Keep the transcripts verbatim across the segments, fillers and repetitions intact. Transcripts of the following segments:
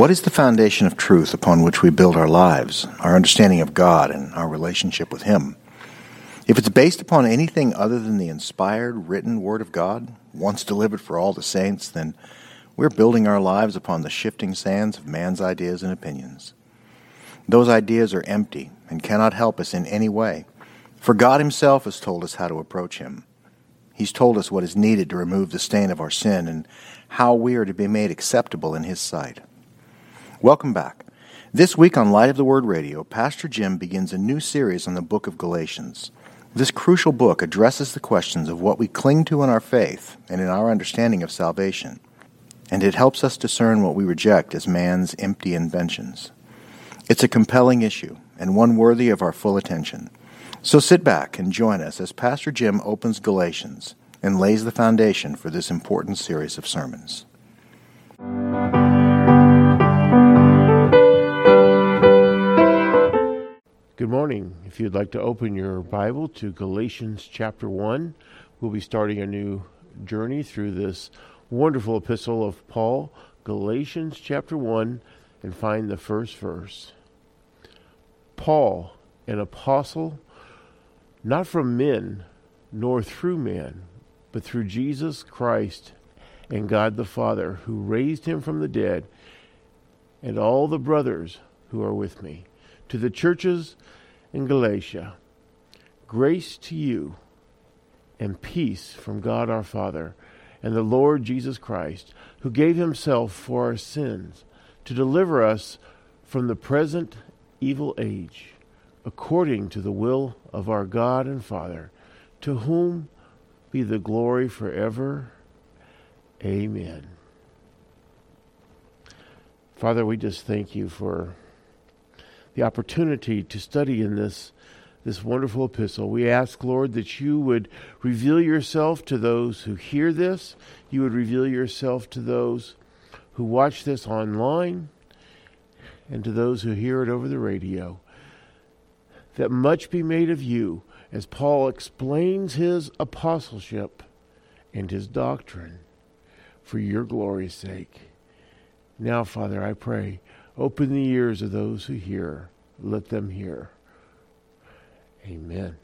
What is the foundation of truth upon which we build our lives, our understanding of God, and our relationship with Him? If it's based upon anything other than the inspired, written Word of God, once delivered for all the saints, then we're building our lives upon the shifting sands of man's ideas and opinions. Those ideas are empty and cannot help us in any way, for God Himself has told us how to approach Him. He's told us what is needed to remove the stain of our sin and how we are to be made acceptable in His sight. Welcome back. This week on Light of the Word Radio, Pastor Jim begins a new series on the book of Galatians. This crucial book addresses the questions of what we cling to in our faith and in our understanding of salvation, and it helps us discern what we reject as man's empty inventions. It's a compelling issue and one worthy of our full attention. So sit back and join us as Pastor Jim opens Galatians and lays the foundation for this important series of sermons. Good morning. If you'd like to open your Bible to Galatians chapter one, we'll be starting a new journey through this wonderful epistle of Paul, Galatians chapter one, and find the first verse. Paul, an apostle, not from men, nor through man, but through Jesus Christ and God the Father, who raised him from the dead, and all the brothers who are with me, to the churches in Galatia, grace to you and peace from God our Father and the Lord Jesus Christ, who gave himself for our sins to deliver us from the present evil age, according to the will of our God and Father, to whom be the glory forever. Amen. Father, we just thank you for the opportunity to study in this, this wonderful epistle. We ask, Lord, that you would reveal yourself to those who hear this. You would reveal yourself to those who watch this online and to those who hear it over the radio. That much be made of you as Paul explains his apostleship and his doctrine for your glory's sake. Now, Father, I pray, open the ears of those who hear. Let them hear. Amen.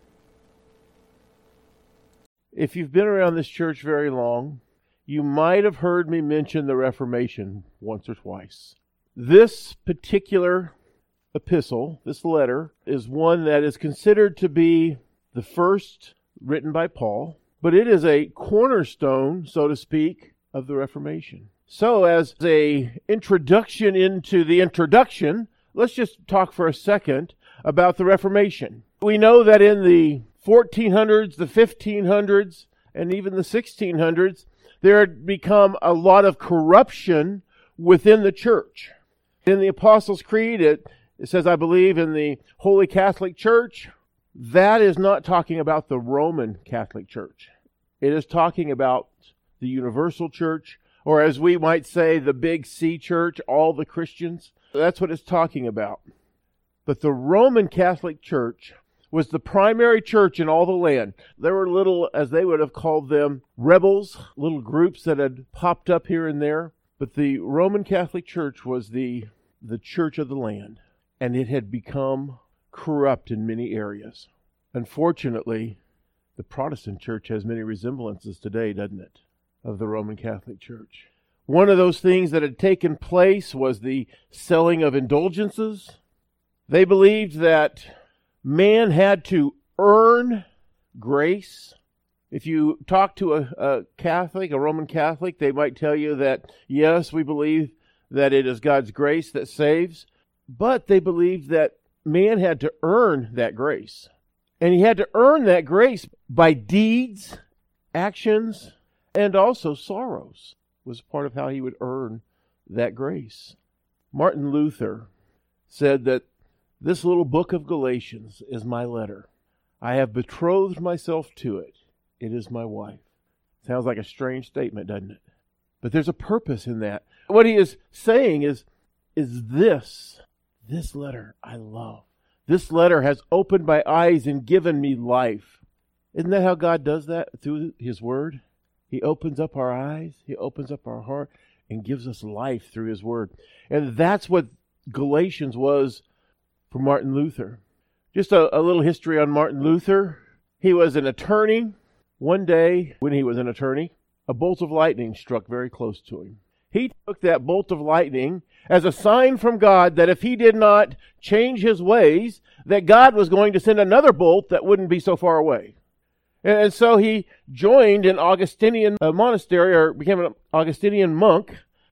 If you've been around this church very long, you might have heard me mention the Reformation once or twice. This particular epistle, this letter, is one that is considered to be the first written by Paul, but it is a cornerstone, so to speak, of the Reformation. So as a introduction into the introduction, let's just talk for a second about the Reformation. We know that in the fourteen hundreds, the fifteen hundreds, and even the sixteen hundreds, there had become a lot of corruption within the church. In the Apostles' Creed, it, it says, I believe in the Holy Catholic Church. That is not talking about the Roman Catholic Church. It is talking about the Universal Church, or as we might say, the Big C Church, all the Christians. That's what it's talking about. But the Roman Catholic Church was the primary church in all the land. There were little, as they would have called them, rebels, little groups that had popped up here and there. But the Roman Catholic Church was the, the church of the land, and it had become corrupt in many areas. Unfortunately, the Protestant church has many resemblances today, doesn't it, of the Roman Catholic Church. One of those things that had taken place was the selling of indulgences. They believed that man had to earn grace. If you talk to a, a Catholic, a Roman Catholic, they might tell you that, yes, we believe that it is God's grace that saves, but they believed that man had to earn that grace. And he had to earn that grace by deeds, actions, and also sorrows was part of how he would earn that grace. Martin Luther said that this little book of Galatians is my letter. I have betrothed myself to it. It is my wife. Sounds like a strange statement, doesn't it? But there's a purpose in that. What he is saying is, is this, this letter I love. This letter has opened my eyes and given me life. Isn't that how God does that through His Word? He opens up our eyes. He opens up our heart. and gives us life through his word. And that's what Galatians was for Martin Luther. Just a, a little history on Martin Luther. He was an attorney. One day, when he was an attorney, a bolt of lightning struck very close to him. He took that bolt of lightning as a sign from God that if he did not change his ways, that God was going to send another bolt that wouldn't be so far away. And so he joined an Augustinian monastery, or became an Augustinian monk,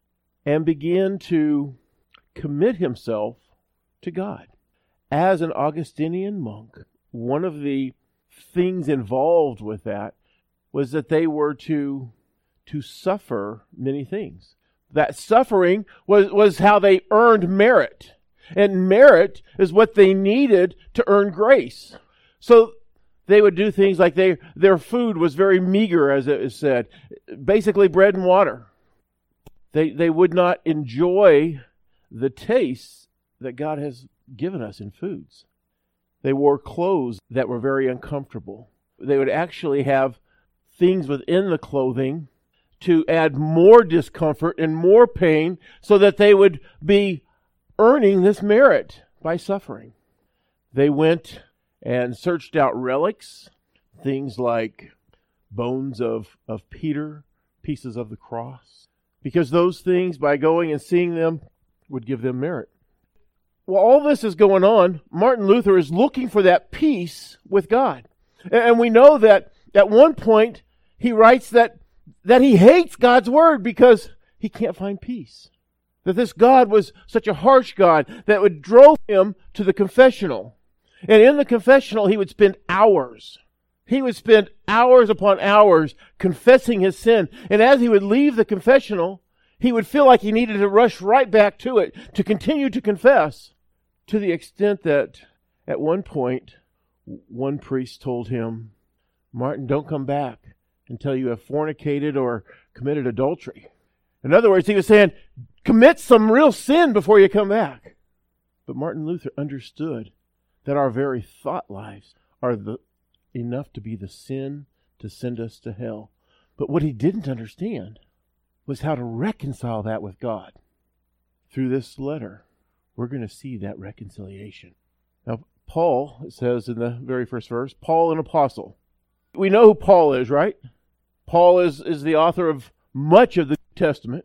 and began to commit himself to God. As an Augustinian monk, one of the things involved with that was that they were to, to suffer many things. That suffering was, was how they earned merit. And merit is what they needed to earn grace. So they would do things like they, their food was very meager, as it is said. Basically bread and water. They, they would not enjoy the taste that God has given us in foods. They wore clothes that were very uncomfortable. They would actually have things within the clothing to add more discomfort and more pain so that they would be earning this merit by suffering. They went and searched out relics, things like bones of, of Peter, pieces of the cross, because those things, by going and seeing them, would give them merit. While all this is going on, Martin Luther is looking for that peace with God. And we know that at one point he writes that, that he hates God's word because he can't find peace. That this God was such a harsh God that would drove him to the confessional. And in the confessional he would spend hours. He would spend hours upon hours confessing his sin. And as he would leave the confessional, he would feel like he needed to rush right back to it to continue to confess. To the extent that at one point, one priest told him, "Martin, don't come back until you have fornicated or committed adultery." In other words, he was saying, commit some real sin before you come back. But Martin Luther understood that our very thought lives are the, enough to be the sin to send us to hell. But what he didn't understand was how to reconcile that with God. Through this letter, we're going to see that reconciliation. Now, Paul, it says in the very first verse, Paul, an apostle. We know who Paul is, right? Paul is, is the author of much of the New Testament.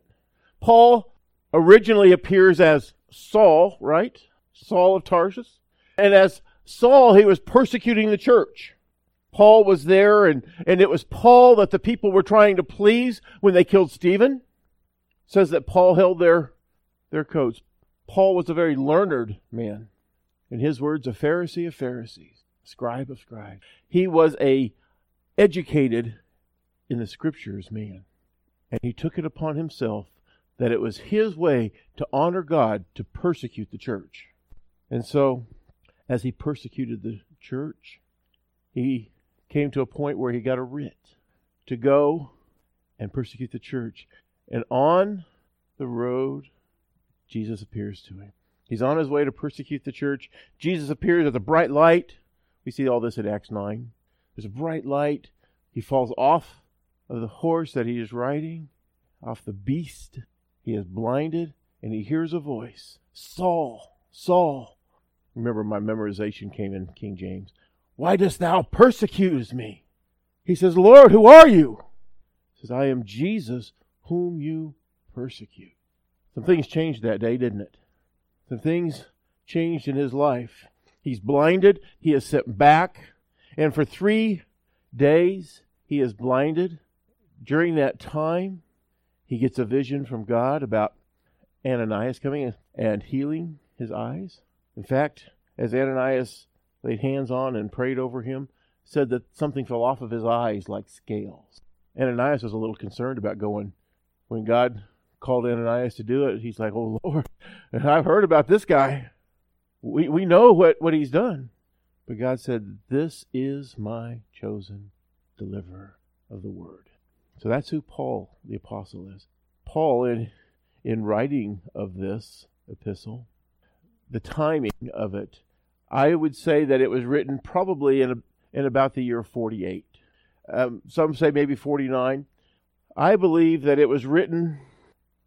Paul originally appears as Saul, right? Saul of Tarsus. And as Saul, he was persecuting the church. Paul was there, and, and it was Paul that the people were trying to please when they killed Stephen. It says that Paul held their, their coats. Paul was a very learned man. In his words, a Pharisee of Pharisees, a scribe of scribes. He was a educated in the scriptures man. And he took it upon himself that it was his way to honor God to persecute the church. And so, as he persecuted the church, he came to a point where he got a writ to go and persecute the church. And on the road, Jesus appears to him. He's on his way to persecute the church. Jesus appears as a bright light. We see all this in Acts nine. There's a bright light. He falls off of the horse that he is riding, off the beast. He is blinded, and he hears a voice. Saul, Saul. Remember, my memorization came in King James. Why dost thou persecute me? He says, Lord, who are you? He says, I am Jesus whom you persecute. Some things changed that day, didn't it? Some things changed in his life. He's blinded. He is sent back. And for three days, he is blinded. During that time, he gets a vision from God about Ananias coming and healing his eyes. In fact, as Ananias laid hands on and prayed over him, said that something fell off of his eyes like scales. Ananias was a little concerned about going. When God called Ananias to do it, he's like, oh, Lord, I've heard about this guy. We we know what, what he's done. But God said, this is my chosen deliverer of the word. So that's who Paul, the apostle, is. Paul, in, in writing of this epistle, the timing of it, I would say that it was written probably in, a, in about the year forty-eight. Um, some say maybe forty-nine. I believe that it was written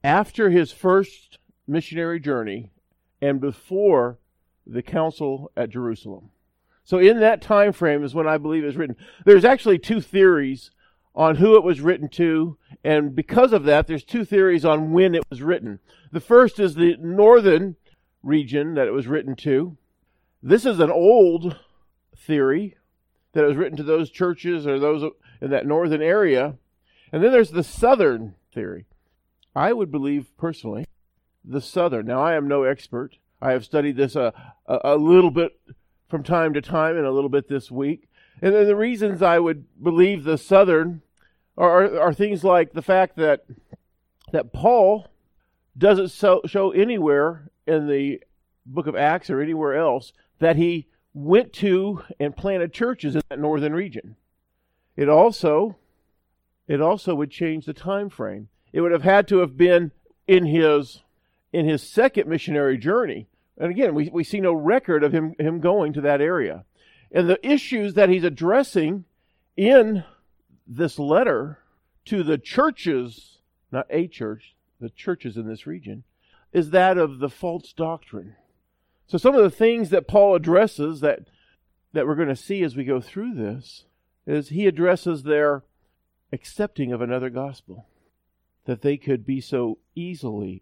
after his first missionary journey and before the council at Jerusalem. So in that time frame is when I believe it was written. There's actually two theories on who it was written to, and because of that, there's two theories on when it was written. The first is the northern region that it was written to. This is an old theory that it was written to those churches or those in that northern area. And then there's the southern theory. I would believe personally the southern. Now, I am no expert. I have studied this a, a, a little bit from time to time and a little bit this week. And then the reasons I would believe the southern are, are, are things like the fact that that Paul doesn't so, show anywhere in the book of Acts or anywhere else that he went to and planted churches in that northern region. It also, it also would change the time frame. It would have had to have been in his in his second missionary journey. And again, we, we see no record of him, him going to that area. And the issues that he's addressing in this letter to the churches, not a church, the churches in this region, is that of the false doctrine. So some of the things that Paul addresses that, that we're going to see as we go through this is he addresses their accepting of another gospel, that they could be so easily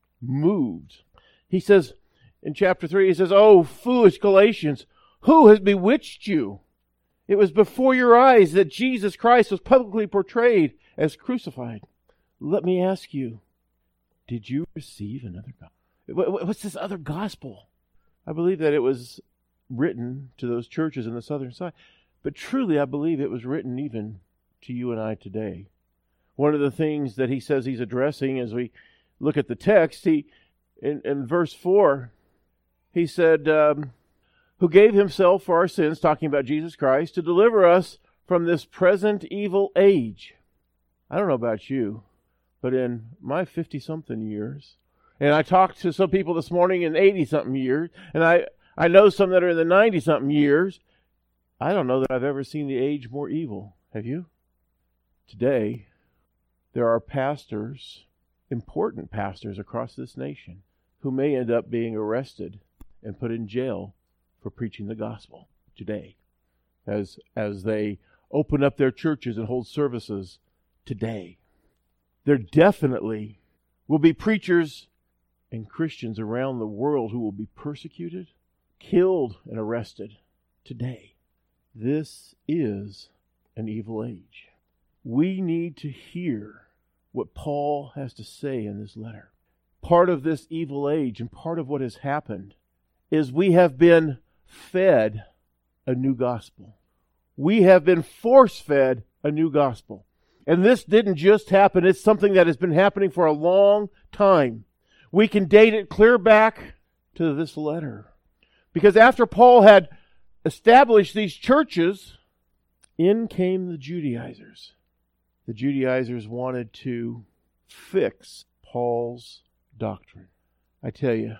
moved. He says in chapter three, he says, "Oh, foolish Galatians, who has bewitched you? It was before your eyes that Jesus Christ was publicly portrayed as crucified. Let me ask you, did you receive another gospel?" What's this other gospel? I believe that it was written to those churches in the southern side. But truly, I believe it was written even to you and I today. One of the things that he says he's addressing as we look at the text, he in, in verse four, he said, um, who gave himself for our sins, talking about Jesus Christ, to deliver us from this present evil age. I don't know about you, but in my fifty-something years, and I talked to some people this morning in eighty-something years, and I, I know some that are in the ninety-something years, I don't know that I've ever seen the age more evil. Have you? Today, there are pastors, important pastors across this nation, who may end up being arrested and put in jail for preaching the gospel today, as as they open up their churches and hold services today. There definitely will be preachers and Christians around the world who will be persecuted, killed, and arrested today. This is an evil age. We need to hear what Paul has to say in this letter. Part of this evil age and part of what has happened is we have been fed a new gospel. We have been force-fed a new gospel. And this didn't just happen. It's something that has been happening for a long time. We can date it clear back to this letter. Because after Paul had established these churches, in came the Judaizers. The Judaizers wanted to fix Paul's doctrine. I tell you,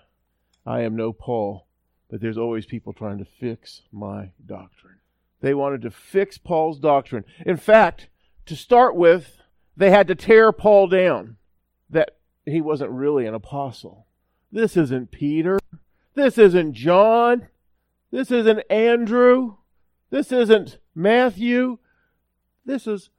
I am no Paul, but there's always people trying to fix my doctrine. They wanted to fix Paul's doctrine. In fact, to start with, they had to tear Paul down, that he wasn't really an apostle. This isn't Peter. This isn't John. This isn't Andrew. This isn't Matthew. This is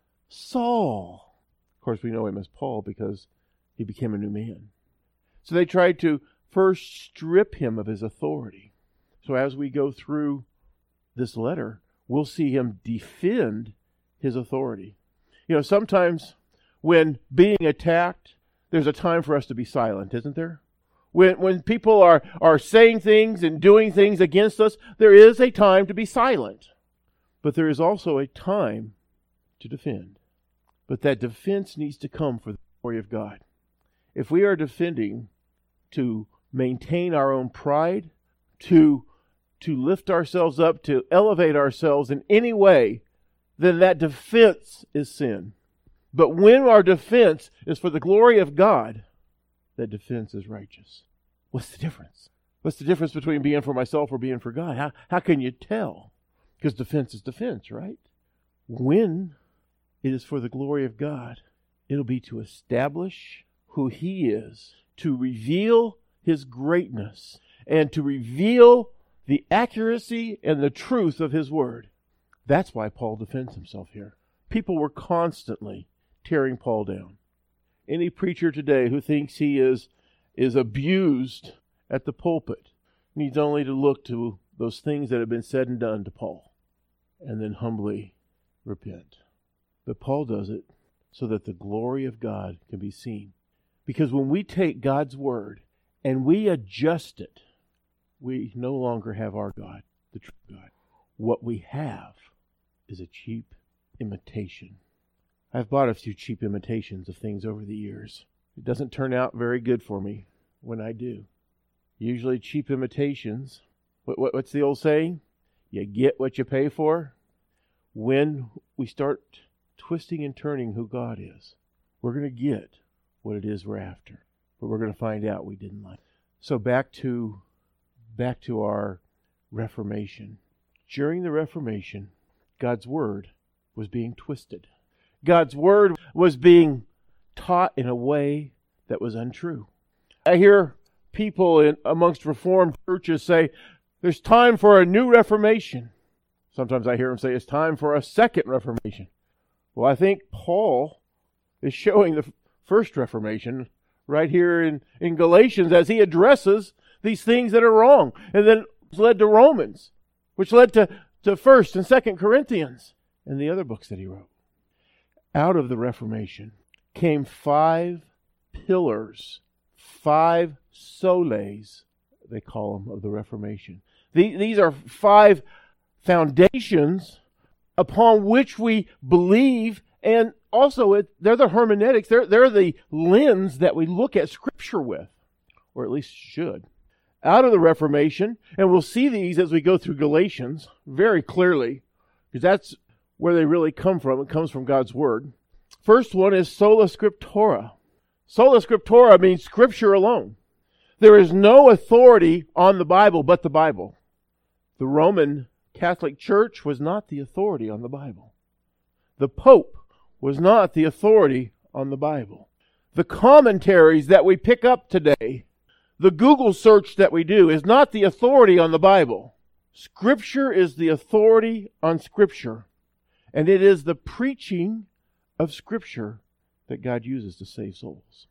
Saul. Of course, we know him as Paul because he became a new man. So they tried to first strip him of his authority. So as we go through this letter, we'll see him defend his authority. You know, sometimes when being attacked, there's a time for us to be silent, isn't there? When when people are, are saying things and doing things against us, there is a time to be silent. But there is also a time to defend. But that defense needs to come for the glory of God. If we are defending to maintain our own pride, to, to lift ourselves up, to elevate ourselves in any way, then that defense is sin. But when our defense is for the glory of God, that defense is righteous. What's the difference? What's the difference between being for myself or being for God? How, how can you tell? Because defense is defense, right? When it is for the glory of God, it'll be to establish who He is, to reveal His greatness, and to reveal the accuracy and the truth of His Word. That's why Paul defends himself here. People were constantly tearing Paul down. Any preacher today who thinks he is, is abused at the pulpit needs only to look to those things that have been said and done to Paul and then humbly repent. But Paul does it so that the glory of God can be seen. Because when we take God's Word and we adjust it, we no longer have our God, the true God. What we have is a cheap imitation. I've bought a few cheap imitations of things over the years. It doesn't turn out very good for me when I do. Usually cheap imitations, what, what, what's the old saying? You get what you pay for. When we start twisting and turning who God is, we're going to get what it is we're after. But we're going to find out we didn't like it. So back to, back to our Reformation. During the Reformation, God's Word was being twisted. God's Word was being taught in a way that was untrue. I hear people in amongst Reformed churches say, there's time for a new Reformation. Sometimes I hear them say, it's time for a second Reformation. Well, I think Paul is showing the first Reformation right here in, in Galatians as he addresses these things that are wrong. And then led to Romans, which led to, to First and Second Corinthians and the other books that he wrote. Out of the Reformation came five pillars, five soles, they call them, of the Reformation. These are five foundations upon which we believe, and also it, they're the hermeneutics, they're, they're the lens that we look at Scripture with, or at least should. Out of the Reformation, and we'll see these as we go through Galatians very clearly, because that's where they really come from. It comes from God's Word. First one is sola scriptura. Sola scriptura means Scripture alone. There is no authority on the Bible but the Bible. The Roman Catholic Church was not the authority on the Bible. The Pope was not the authority on the Bible. The commentaries that we pick up today, the Google search that we do, is not the authority on the Bible. Scripture is the authority on Scripture. And it is the preaching of Scripture that God uses to save souls.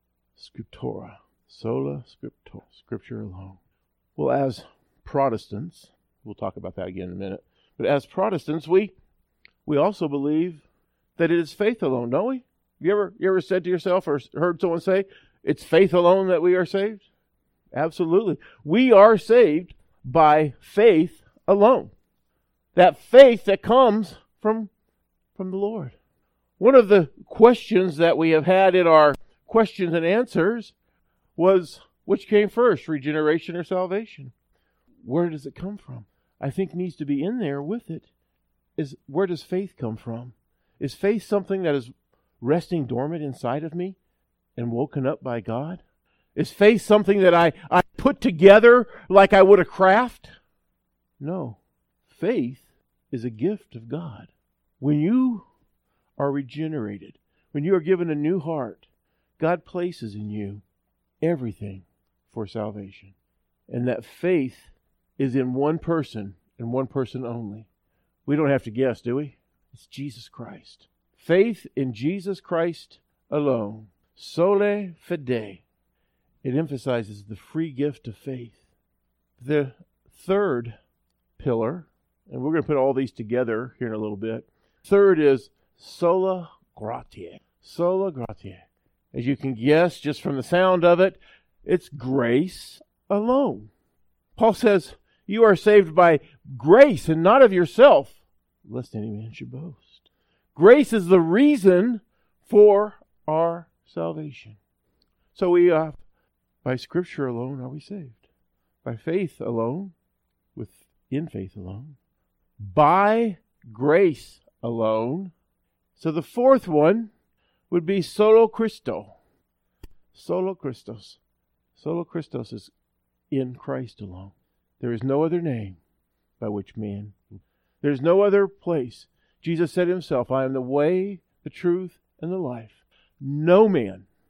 Scriptura. Sola scriptura. Scripture alone. Well, as Protestants, we'll talk about that again in a minute, but as Protestants, we we also believe that it is faith alone, don't we? You ever, you ever said to yourself or heard someone say, it's faith alone that we are saved? Absolutely. We are saved by faith alone. That faith that comes from, from the Lord. One of the questions that we have had in our questions and answers was, which came first, regeneration or salvation? Where does it come from? I think needs to be in there with it is, where does faith come from? Is faith something that is resting dormant inside of me and woken up by God? Is faith something that I, I put together like I would a craft? No. Faith is a gift of God. When you are regenerated, when you are given a new heart, God places in you everything for salvation. And that faith is in one person and one person only. We don't have to guess, do we? It's Jesus Christ. Faith in Jesus Christ alone. Sole fide. It emphasizes the free gift of faith. The third pillar, and we're going to put all these together here in a little bit. Third is sola gratia. Sola gratia. As you can guess just from the sound of it, it's grace alone. Paul says, you are saved by grace and not of yourself, lest any man should boast. Grace is the reason for our salvation. So we, uh, by Scripture alone are we saved. By faith alone, with in faith alone. By grace alone. So the fourth one would be solo Christo. Solo Christos. Solo Christos is in Christ alone. There is no other name by which man. There is no other place. Jesus said himself, I am the way, the truth, and the life. No man,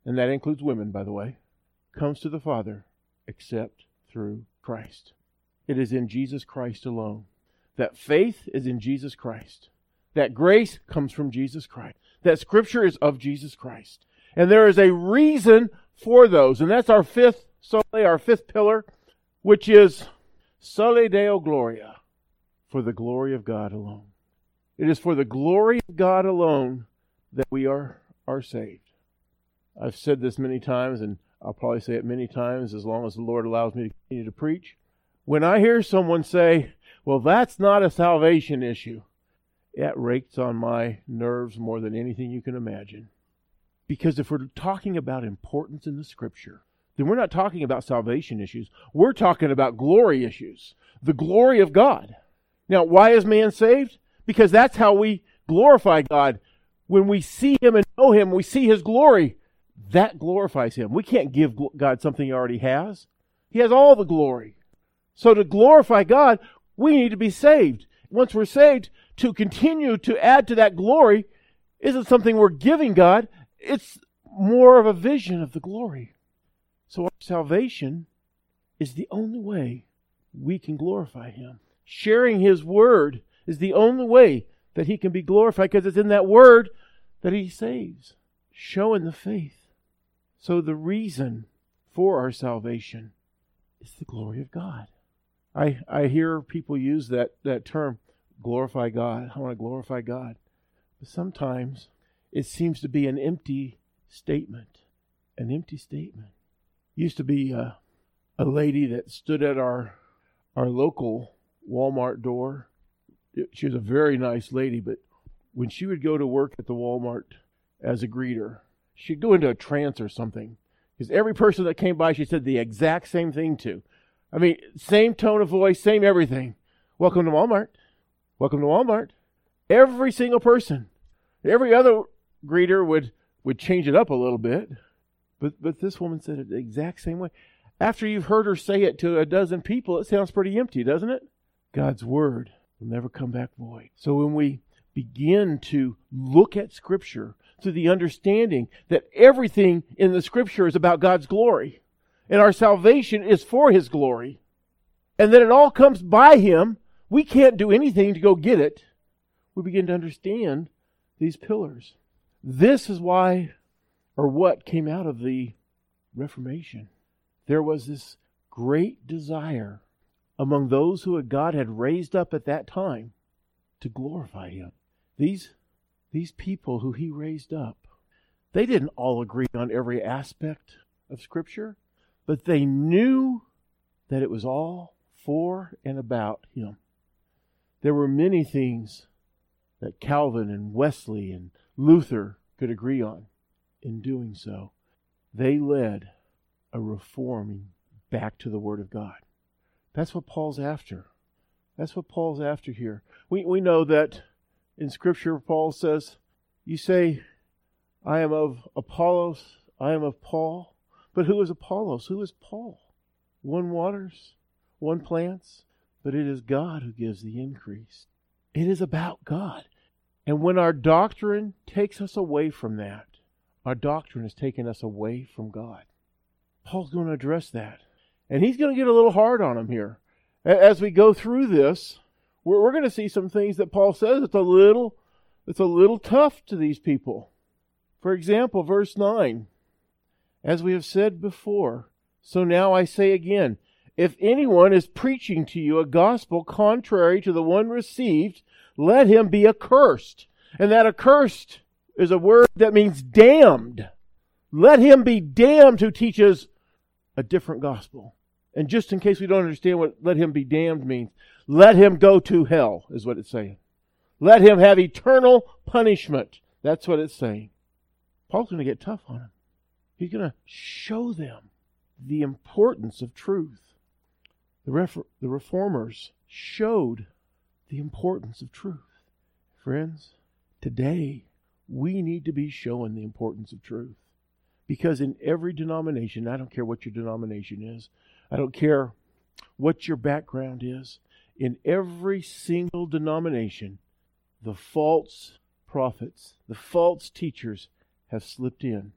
and that includes women, by the way, comes to the Father except through Christ. It is in Jesus Christ alone. That faith is in Jesus Christ. That grace comes from Jesus Christ. That Scripture is of Jesus Christ. And there is a reason for those. And that's our fifth sole, our fifth pillar, which is Soli Deo Gloria, for the glory of God alone. It is for the glory of God alone that we are, are saved. I've said this many times, and I'll probably say it many times as long as the Lord allows me to continue to preach. When I hear someone say, well, that's not a salvation issue, it rakes on my nerves more than anything you can imagine. Because if we're talking about importance in the Scripture, then we're not talking about salvation issues. We're talking about glory issues. The glory of God. Now, why is man saved? Because that's how we glorify God. When we see Him and know Him, we see His glory. That glorifies Him. We can't give God something He already has. He has all the glory. So to glorify God, we need to be saved. Once we're saved, to continue to add to that glory isn't something we're giving God. It's more of a vision of the glory. So our salvation is the only way we can glorify Him. Sharing His Word is the only way that He can be glorified, because it's in that Word that He saves. Showing the faith. So the reason for our salvation is the glory of God. I, I hear people use that, that term, glorify God. I want to glorify God. But sometimes it seems to be an empty statement. An empty statement. Used to be a, a lady that stood at our our local Walmart door. She was a very nice lady, but when she would go to work at the Walmart as a greeter, she'd go into a trance or something. Because every person that came by, she said the exact same thing to. I mean, same tone of voice, same everything. Welcome to Walmart. Welcome to Walmart. Every single person. Every other greeter would, would change it up a little bit. But but this woman said it the exact same way. After you've heard her say it to a dozen people, it sounds pretty empty, doesn't it? God's Word will never come back void. So when we begin to look at Scripture through the understanding that everything in the Scripture is about God's glory, and our salvation is for His glory, and that it all comes by Him, we can't do anything to go get it, we begin to understand these pillars. This is why, or what came out of the Reformation. There was this great desire among those who God had raised up at that time to glorify Him. These, these people who He raised up, they didn't all agree on every aspect of Scripture, but they knew that it was all for and about Him. There were many things that Calvin and Wesley and Luther could agree on. In doing so, they led a reforming back to the Word of God. That's what Paul's after. That's what Paul's after here. We we know that in Scripture, Paul says, you say, I am of Apollos, I am of Paul. But who is Apollos? Who is Paul? One waters, one plants, but it is God who gives the increase. It is about God. And when our doctrine takes us away from that, our doctrine has taken us away from God. Paul's going to address that. And he's going to get a little hard on him here. As we go through this, we're, we're going to see some things that Paul says that's a little, that's a little tough to these people. For example, verse nine. As we have said before, so now I say again, if anyone is preaching to you a gospel contrary to the one received, let him be accursed. And that accursed is a word that means damned. Let him be damned who teaches a different gospel. And just in case we don't understand what let him be damned means, let him go to hell is what it's saying. Let him have eternal punishment. That's what it's saying. Paul's going to get tough on him. He's going to show them the importance of truth. The, ref- the reformers showed the importance of truth. Friends, today we need to be showing the importance of truth. Because in every denomination, I don't care what your denomination is, I don't care what your background is, in every single denomination, the false prophets, the false teachers have slipped in.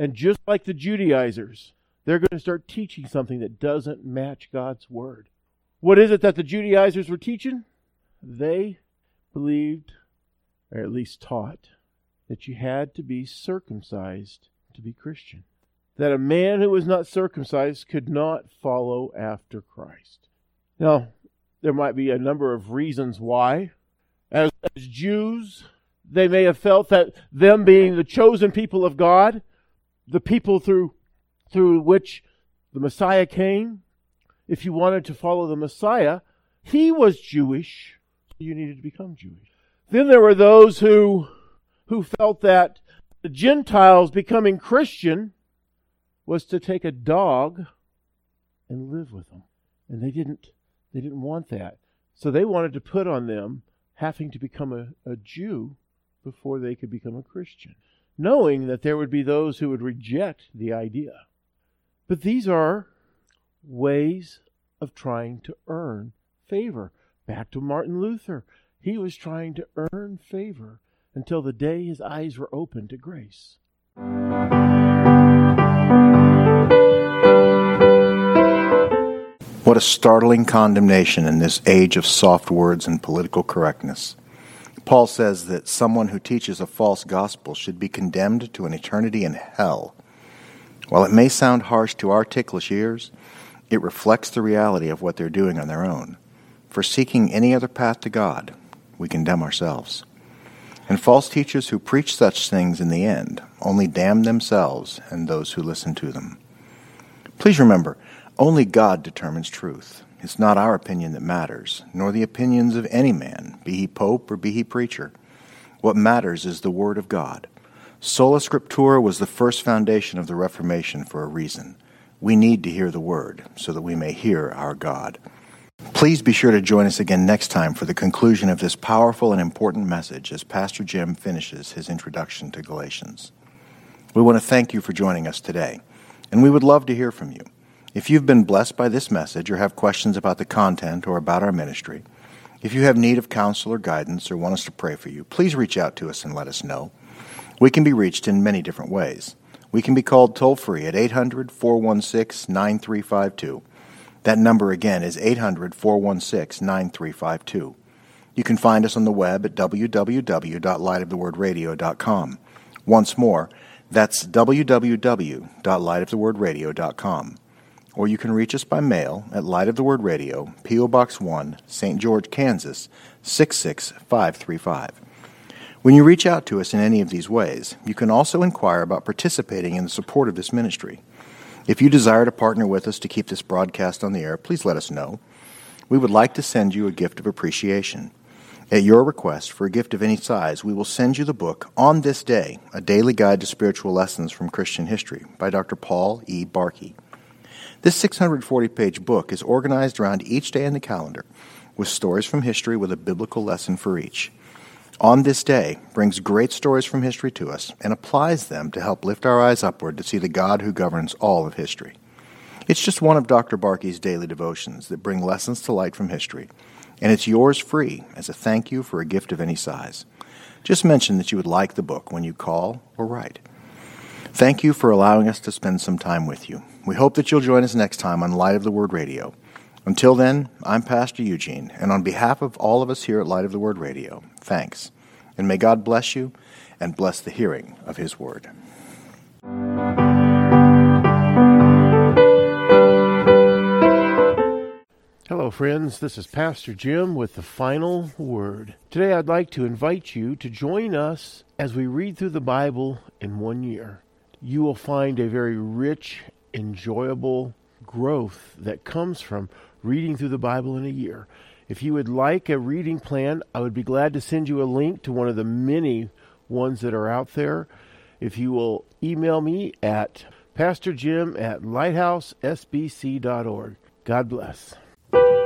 And just like the Judaizers, they're going to start teaching something that doesn't match God's Word. What is it that the Judaizers were teaching? They believed, or at least taught, that you had to be circumcised to be Christian. That a man who was not circumcised could not follow after Christ. Now, there might be a number of reasons why. As, as Jews, they may have felt that them being the chosen people of God, the people through, through which the Messiah came, if you wanted to follow the Messiah, he was Jewish, so you needed to become Jewish. Then there were those who, who felt that the Gentiles becoming Christian was to take a dog and live with them. And they didn't, they didn't want that. So they wanted to put on them having to become a, a Jew before they could become a Christian, knowing that there would be those who would reject the idea. But these are ways of trying to earn favor. Back to Martin Luther. He was trying to earn favor until the day his eyes were opened to grace. What a startling condemnation in this age of soft words and political correctness. Paul says that someone who teaches a false gospel should be condemned to an eternity in hell. While it may sound harsh to our ticklish ears, it reflects the reality of what they're doing on their own. For seeking any other path to God, we condemn ourselves. And false teachers who preach such things in the end only damn themselves and those who listen to them. Please remember, only God determines truth. It's not our opinion that matters, nor the opinions of any man, be he pope or be he preacher. What matters is the Word of God. Sola Scriptura was the first foundation of the Reformation for a reason. We need to hear the Word so that we may hear our God. Please be sure to join us again next time for the conclusion of this powerful and important message as Pastor Jim finishes his introduction to Galatians. We want to thank you for joining us today, and we would love to hear from you. If you've been blessed by this message or have questions about the content or about our ministry, if you have need of counsel or guidance or want us to pray for you, please reach out to us and let us know. We can be reached in many different ways. We can be called toll-free at eight hundred, four one six, nine three five two. That number again is eight hundred, four one six, nine three five two. You can find us on the web at w w w dot light of the word radio dot com. Once more, that's w w w dot light of the word radio dot com. Or you can reach us by mail at Light of the Word Radio, P O. Box one, Saint George, Kansas, six six five three five. When you reach out to us in any of these ways, you can also inquire about participating in the support of this ministry. If you desire to partner with us to keep this broadcast on the air, please let us know. We would like to send you a gift of appreciation. At your request, for a gift of any size, we will send you the book On This Day, A Daily Guide to Spiritual Lessons from Christian History by Doctor Paul E. Barkey. This six hundred forty page book is organized around each day in the calendar, with stories from history with a biblical lesson for each. On This Day brings great stories from history to us and applies them to help lift our eyes upward to see the God who governs all of history. It's just one of Doctor Barkey's daily devotions that bring lessons to light from history, and it's yours free as a thank you for a gift of any size. Just mention that you would like the book when you call or write. Thank you for allowing us to spend some time with you. We hope that you'll join us next time on Light of the Word Radio. Until then, I'm Pastor Eugene, and on behalf of all of us here at Light of the Word Radio, thanks. And may God bless you and bless the hearing of His Word. Hello, friends. This is Pastor Jim with the final word. Today I'd like to invite you to join us as we read through the Bible in one year. You will find a very rich, enjoyable growth that comes from reading through the Bible in a year. If you would like a reading plan, I would be glad to send you a link to one of the many ones that are out there. If you will email me at pastor jim at lighthouse s b c dot org. God bless.